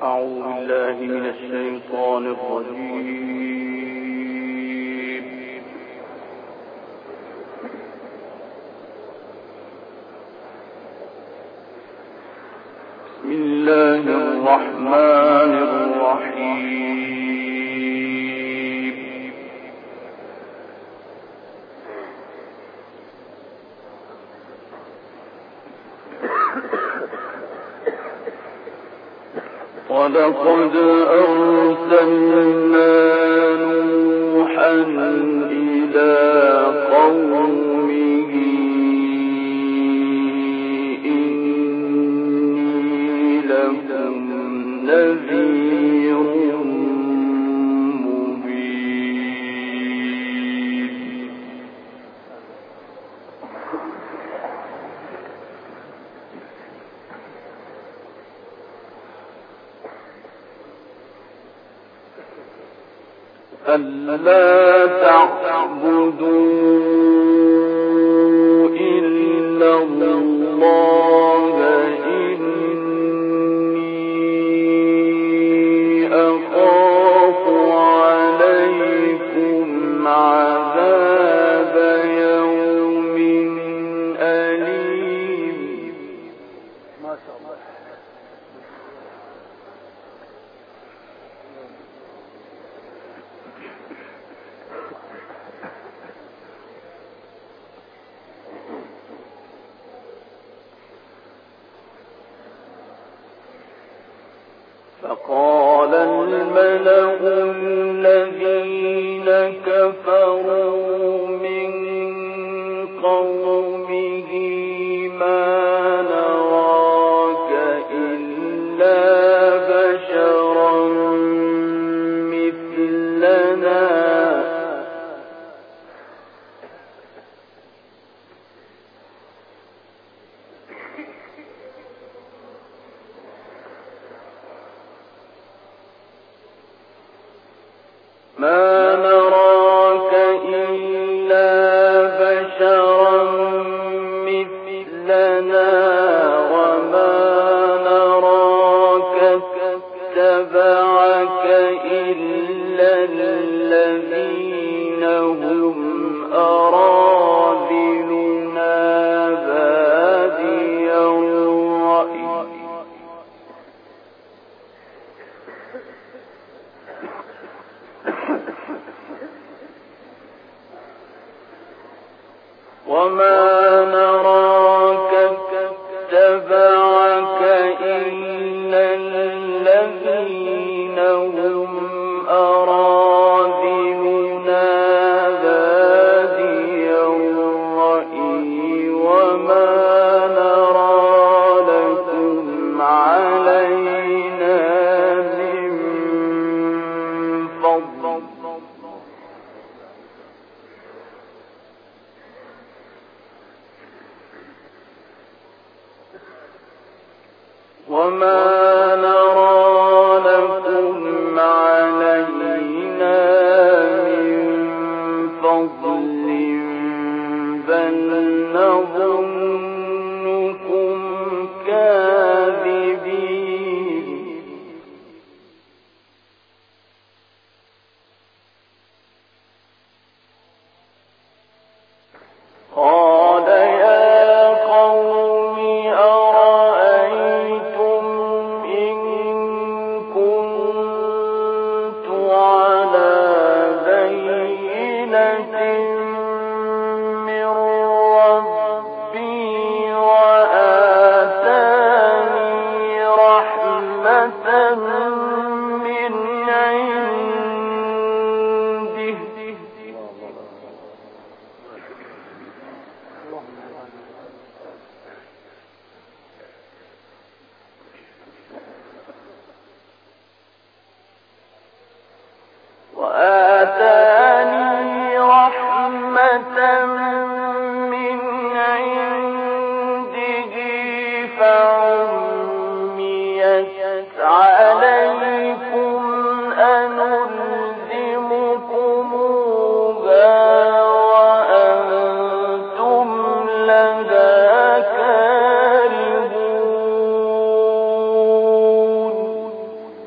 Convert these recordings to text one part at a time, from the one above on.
أعوذ بالله من الشيطان الرجيم. بسم الله الرحمن الرحيم. ولقد أرسلنا نوحا إلى قومه إني لكم نذير مبين. ألا تعبدوا إلا الله إني أخاف عليكم عذاب يوم أليم. ما شاء الله. فقال الملأ الذين كفروا من قومه ما نراك إلا بشرا مثلنا وما نراك اتبعك إلا الذين هم أراذلنا بادي الرأي وما نراك اتبعك إلا الذين هم أراذلنا بادي الرأي وما نرى لكم علينا من فضل وما نرى لكم علينا من فضل بل نظنكم كاذبين. قال يا قوم أرأيتم إن كنت على بينة من ربي وآتاني رحمة من عنده فعميت عليكم أنلزمكموها وأنتم لها كارهون.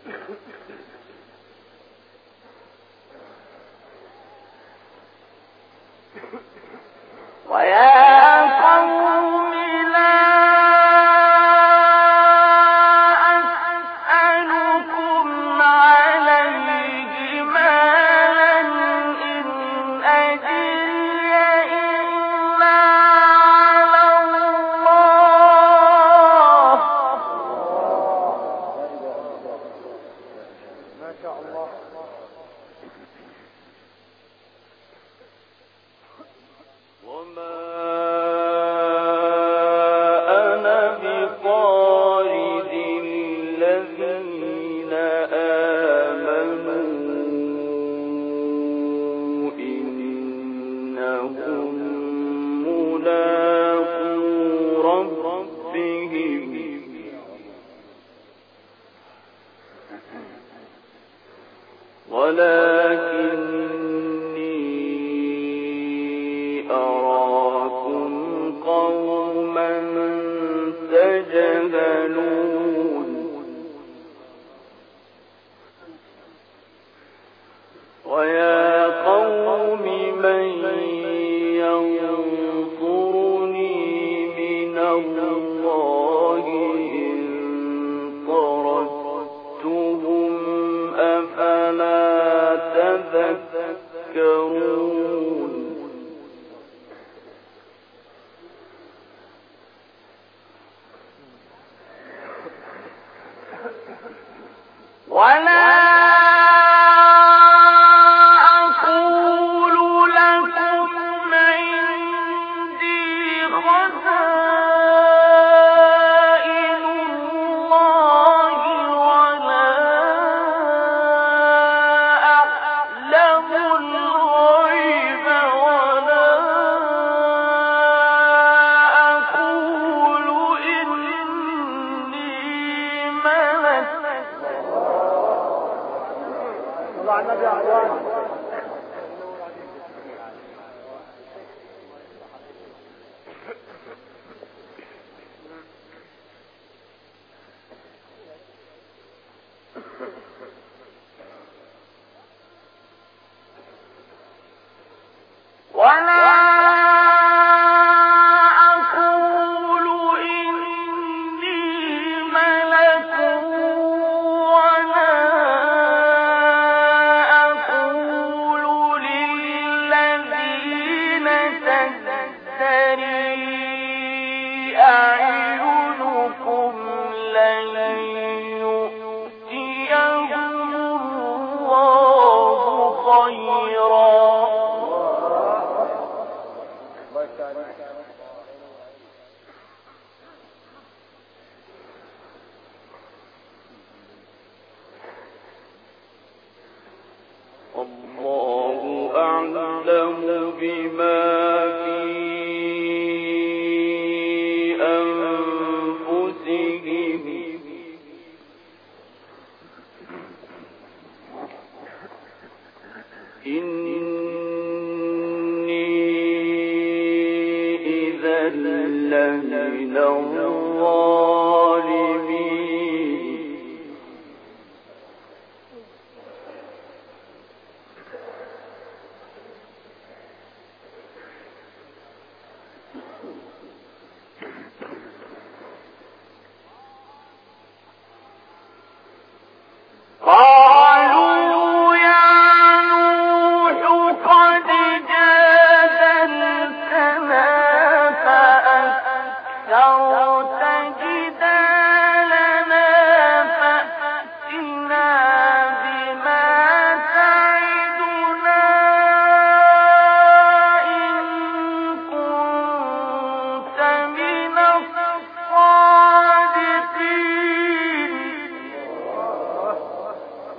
ولكني أراكم قوما تجهلون ويا قوم من ينصرني من الله إن طردتهم أفلا تذكرون ولا الله أعلم بما في أنفسهم إني إذا لمن الظالمين قالوا يا نوح قد جادلتنا فأكثرت جدالنا فأتنا بما تعدنا إن كنت من الصادقين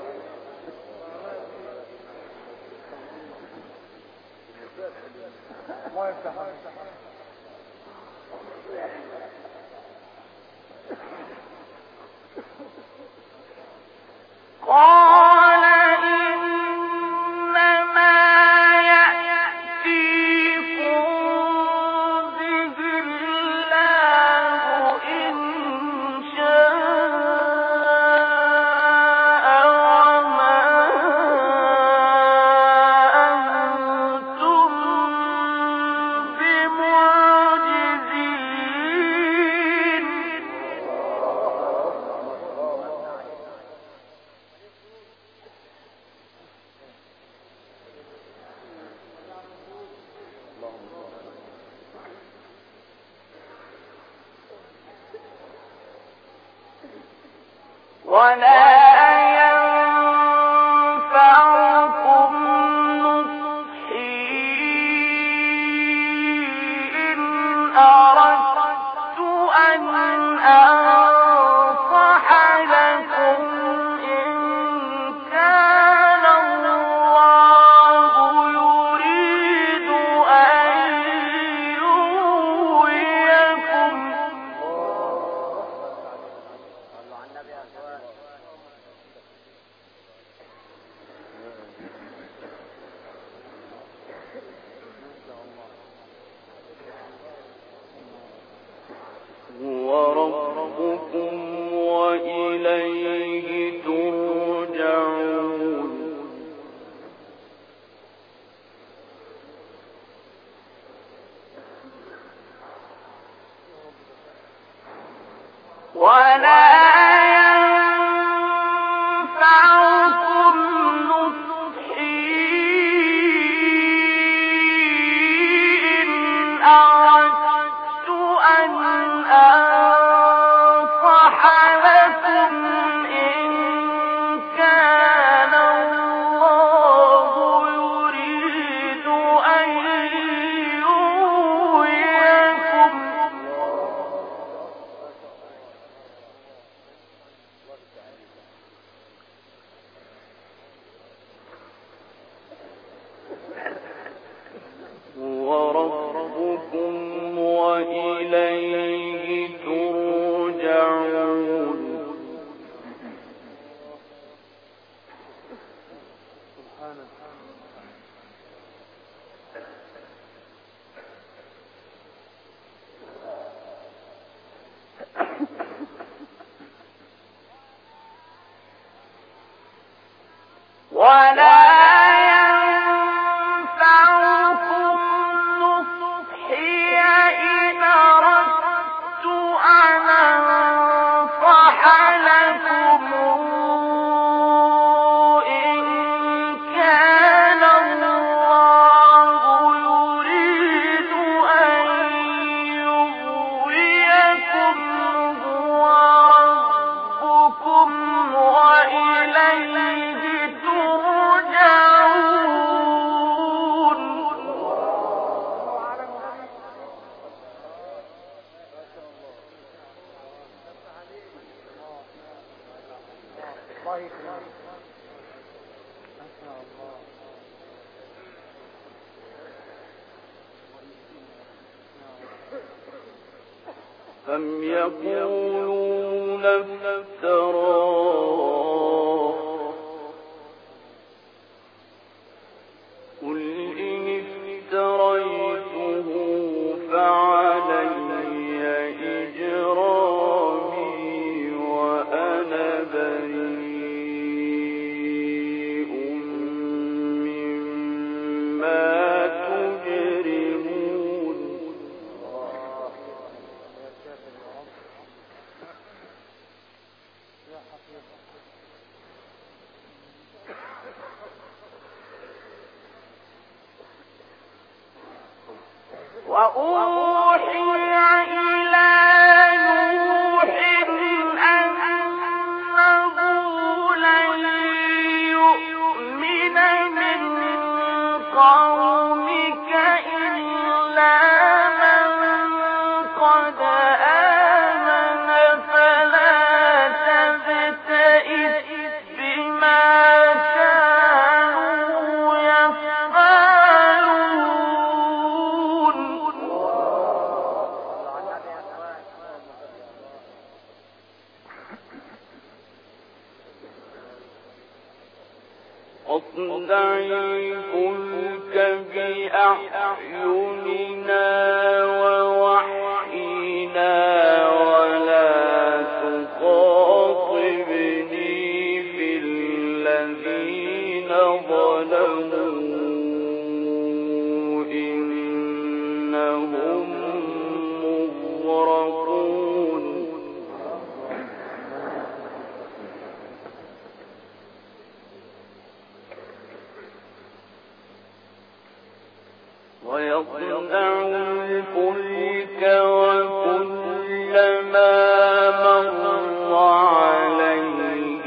أم يقولون افتراه قل إن افتريته فعلي إجرامي وأنا بريء مما تجرمون. وأوحي إلى نوح أنه لن يؤمن من قومك إلا من قد آمن فلا تبتئس بما كانوا يفعلون. اصنع الفلك بأعيننا ووحينا ولا تخاطبني في الذين ظلموا إنهم مغرقون. ويصنع الفلك وكلما مر عليه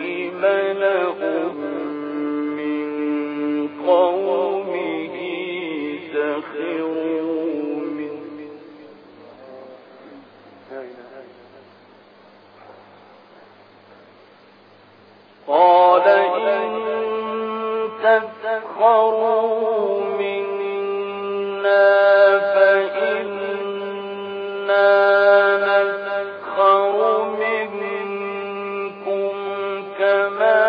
تسخروا منا فإنا نسخر منكم كما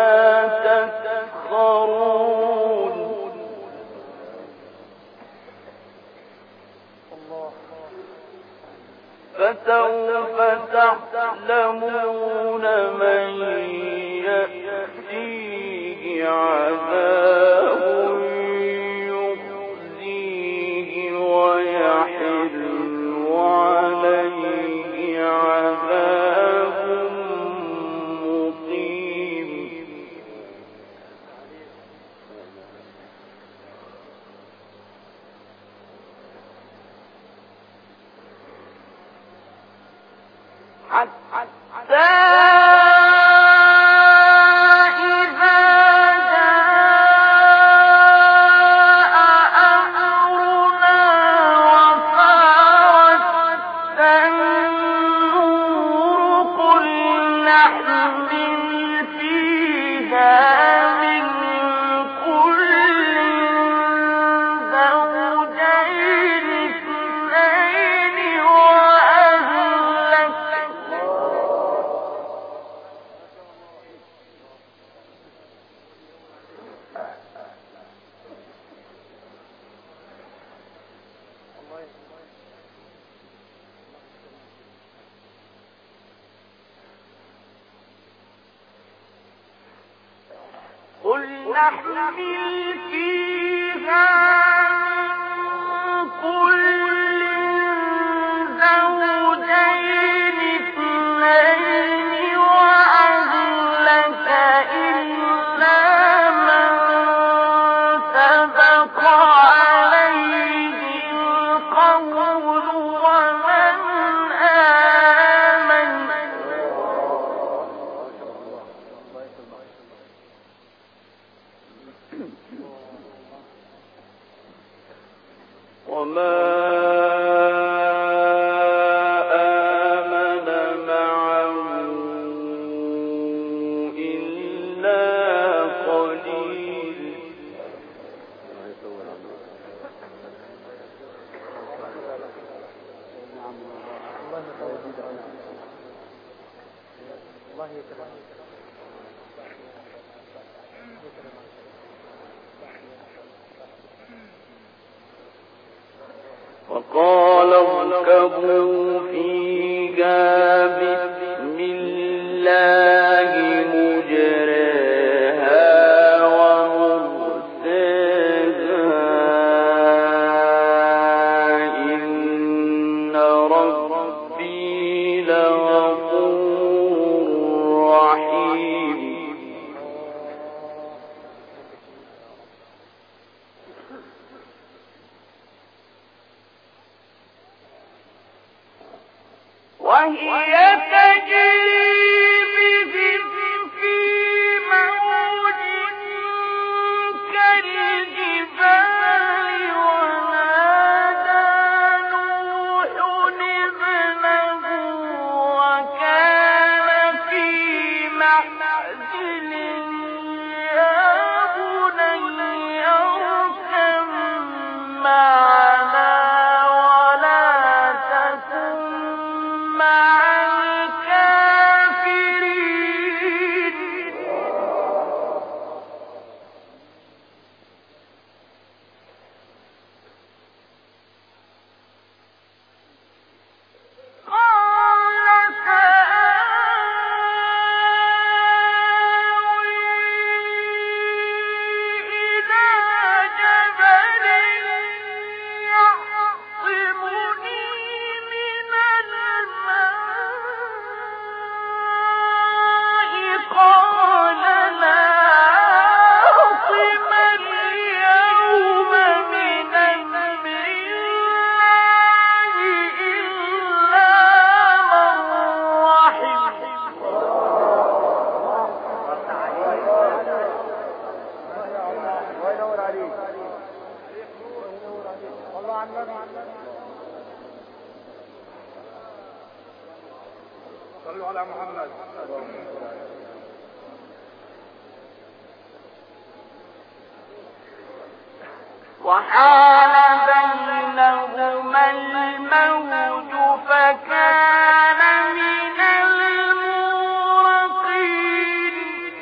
تسخرون فسوف تعلمون من يأتيه عذاب يخزيه ويحل عليه عذاب مقيم حتى قل نحمل فيها من كل زوجين اثنين وأهلك إلا من سبق عليه القول ومن آمن وما آمن معه إلا قليل وقال اركبوا فيها بسم الله مجريها ومرساها إن ربي لغفور رحيم وهي تجري بهم في موج كالجبال ونادى نوح ابنه وكان في معزل يا بني اركب معنا ولا تكن مع الكافرين قال سآوي إلى جبل يعصمني من الماء قال لا عاصم اليوم من أمر الله إلا من رحم صلوا على محمد. وحال بينهما الموج فكان من المغرقين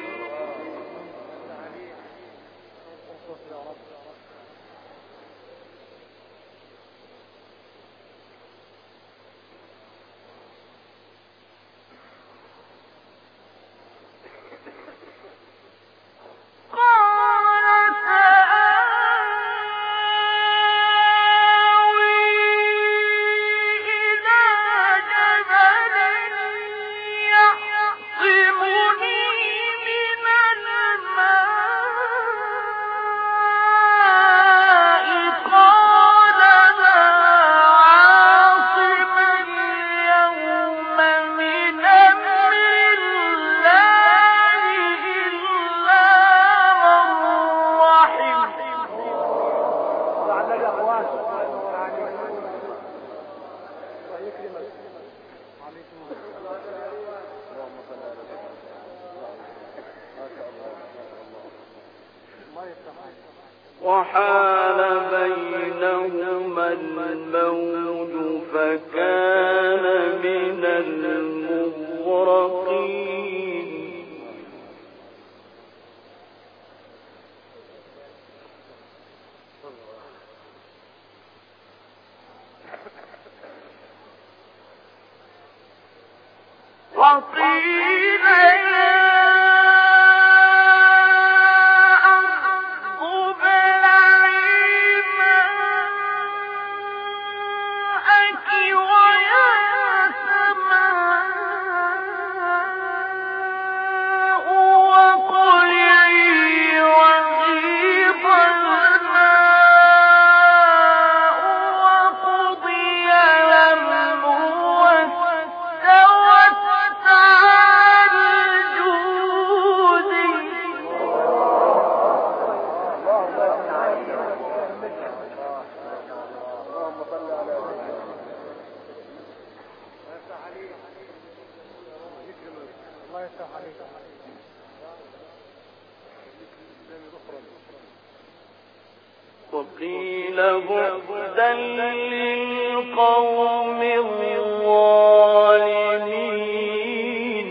وحال بينهما الموج فكان من المغرقين وقيل وقيل بعدا للقوم الظالمين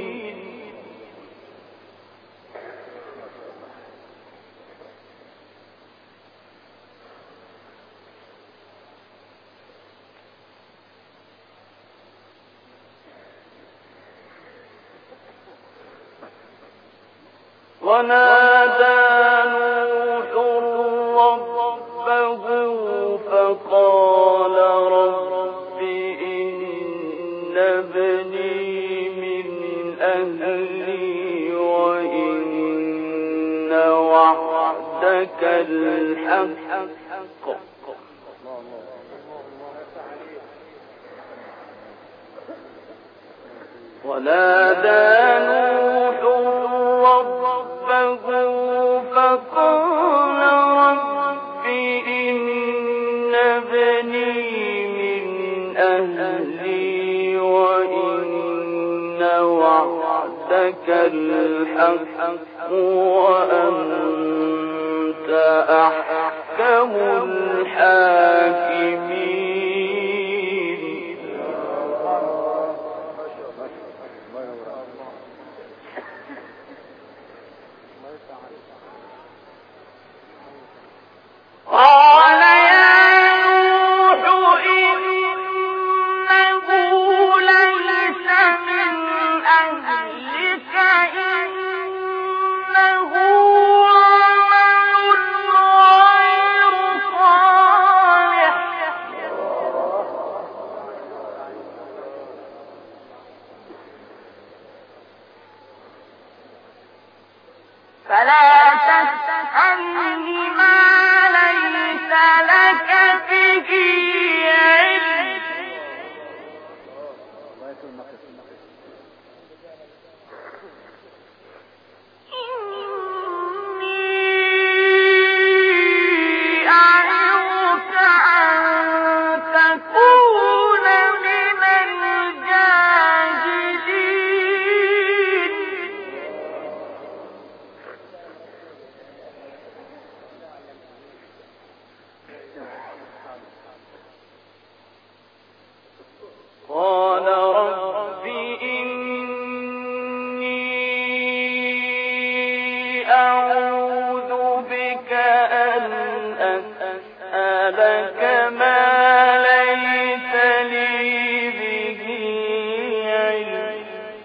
ونادى نوح ربه فقال رب إن ابني من أهلي وإن وعدك الحق ونادى نوح ربه فقال رب إن ابني من أهلي وإن وعدك الحق وأنت أحكم الحاكمين قال يا نوح إنه ليس من أهلك إنه عمل غير صالح فلا تسألني ما ليس لك به علم إني أعظك أن تكون من الجاهلين أعوذ بك أن أسألك ما ليس لي به علم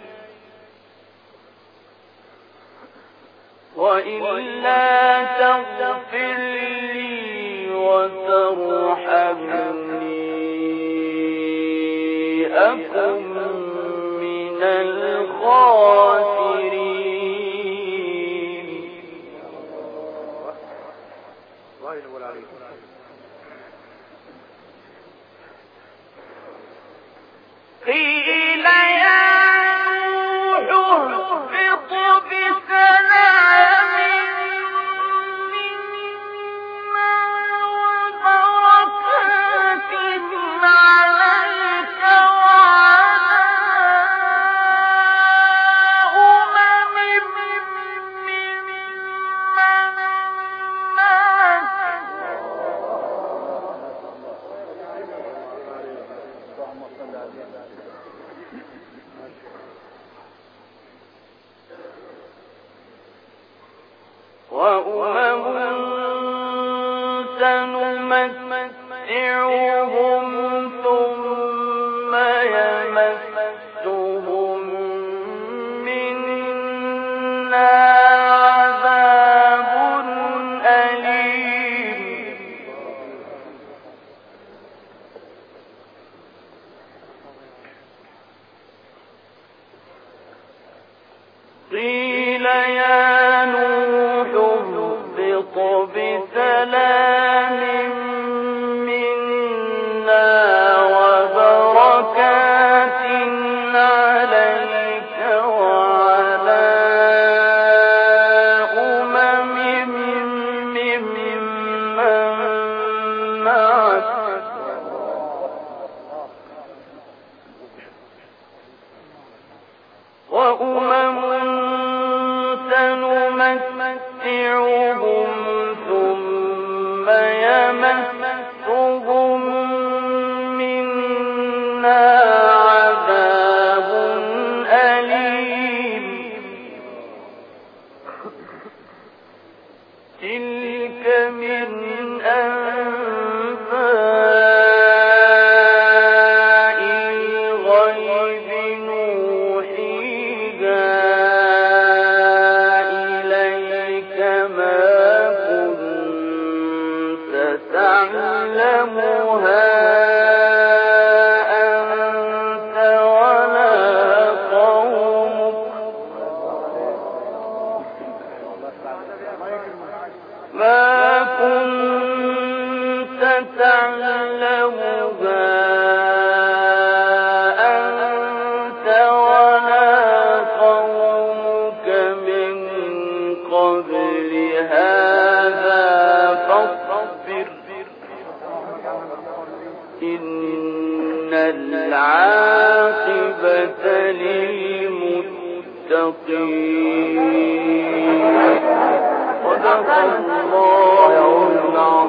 وإلا تغفر لي وترحمني أكن من الخاسرين. قيل يا نوح اهبط بسلام منا وبركات عليك وعلى وأمم سنمتعهم ثم يمسهم منا عذاب أليم. قيل يا نوح اهبط بسلام منا وبركات عليك وعلى أمم ممن معك وأمم سنمتعهم ثم يمسهم منا عذاب أليم. تلك من أنباء الغيب نوحيها إليك ما كنت تعلمها أنت ولا قومك من قبل هذا فاصبر إن العاقبة للمتقين. صدق الله العظيم.